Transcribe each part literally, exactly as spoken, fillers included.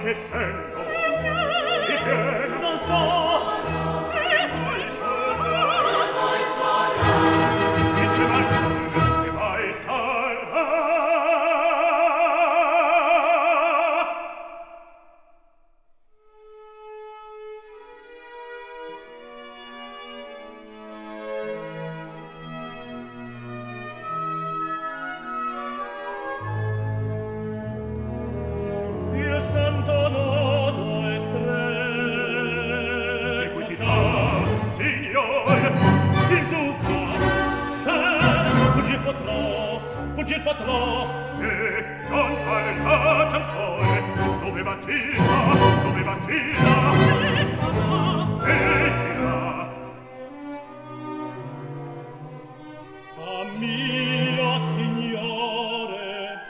che sento mi viene non so e poi sarà e poi sarà e te vai e vai sarà il santo nodo è stretto e qui si fa, signor, il duca scende, fuggir potrò, fuggir potrò e non parlate ancora dove Matilda, dove Matilda e dirà a mio signore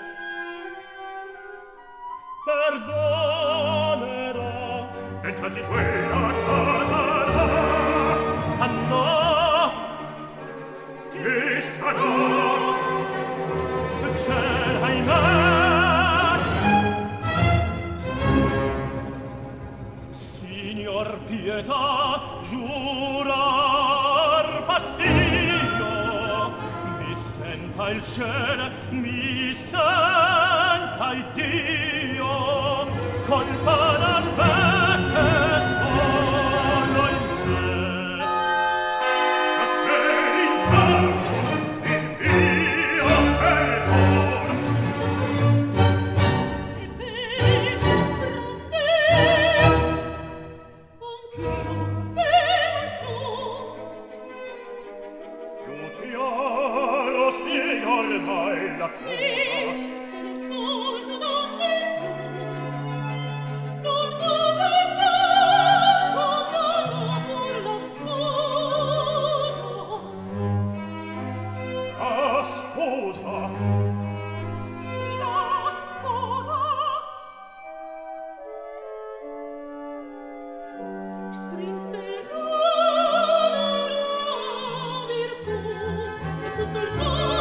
perdonerà e tanti quella casarà ah no ti starà c'è ahimè signor pietà giurar passió mi senta il cielo mi senta il Dio colpa non v'è solo in te asteri in palco il mio perdona e vedi fratello anch'io bevo su Luciano spiega ormai la cosa sì se lo sposo non è tu non vuole poco pur lo sposo la sposa la sposa strinse l'oro la virtù e tutto il mondo